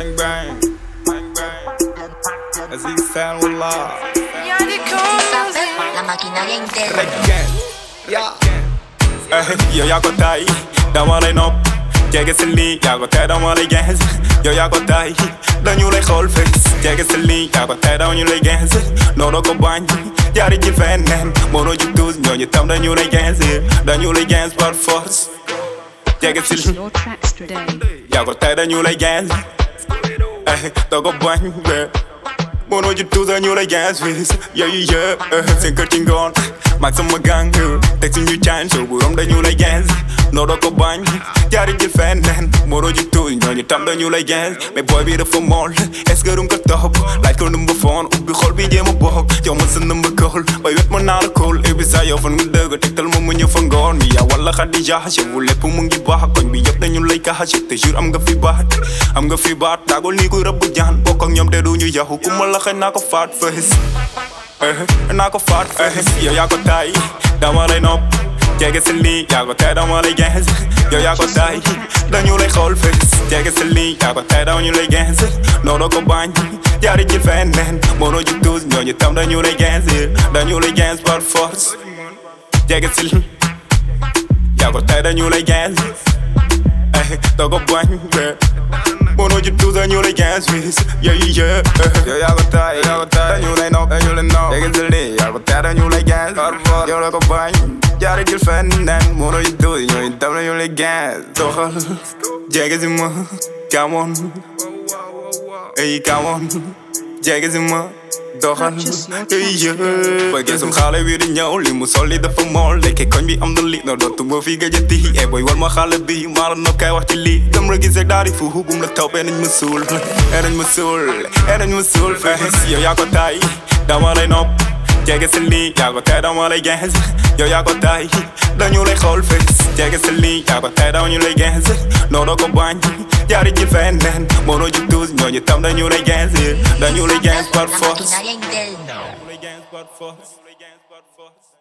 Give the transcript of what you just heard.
Bang bang, bang bang. Así están wallah. La maquinaria interna. Again, yeah. Yo yaa ko tay, dama lay nopp. Jege si lii, yaa ko tey dama lay gens. Yo yaa ko tay, dañu lay xool face. Jege si lii, yaa ko tey dañu lay gens. Noonu ko bañ, jaari ji feneen. Mënoo ji tuus, ñooñu tam dañu lay gens. Dañu lay gens par force. Jege si lii, yaa ko tey dañu lay gens. Doo ko bañ, mënoo ji tuus dañu lay gens. Yeah, seen kër ci ngoon. Maag sama gang, teg suñu caan show bu rom dañu lay gens. Noo doo ko bañ, jaari ji feneen. Mënoo ji tuus, ñooñu tam dañu lay gens. Mais boy bi dafa mool, est-ce que dum ko topp. Laaj ko number phone, ubbi xol bi jéem a bokk. Jox ma sa number call, bay wet ma naa la call. Ebi sa yow fan nga dëgg, tegtal ma mu ñëw fa ngoon. Mi yaa wala Khadija, bu lépp mu ngi baax. Koñ bi yëpp dañu lay kax, te jour am nga fi baat. Am nga fi baat, tàggul ni kuy rëbb jaan. Bokk ak ñoom te duñu yaxu, ku ma la xëy naa ko faat fës. Naa ko faat fës, yow yaa ko tay, dama lay nopp. Jege si lii, yaa ko tey dama lay gens. Yow yaa ko tay, dañu lay xool fës. Jege si lii, yaa ko tey dañu lay gens. Noo doo ko bañ, jaari ji feneen. Mënoo ji tuus, ñooñu tam dañu lay gens. Dañu lay gens par force. Jege si lii, yaa ko tey dañu lay gens. Doo ko bañ, mënoo ji tuus dañu lay gens. Yeah. Yow yaa ko tay, dañu lay nopp. Jege si lii, yaa ko tey dañu lay gens. Yow doo ko bañ, jaari ji feneen. Mënoo ji tuus, ñooñu tam dañu lay gens. Doxal, jege si ma, come on. Come on, jege si ma, doxal. Boy gisum xale bi di ñëw, li mu sol li dafa mool. Lekke koñ bi am na li, no dootu ma fi gëjati. Boy wal ma xale bi, maa la nopp kay wax ci lii. Dem la gis rek daal di fuuxu, bum la taw nañ ma suul. Nañ ma suul, fes. Yow yaa ko tay, dama lay nopp. Jege si lii, yaa ko tey dama lay gens. Yow yaa ko tay, dañu lay xool face. Jege si lii, yaa ko tey dañu lay gens. Noo doo ko bañ, jaari ji feneen. Mënoo ji tuus, ñooñu tam dañu lay gens. Dañu lay gens par force. La maquinaria interna. Dañu lay gens par force.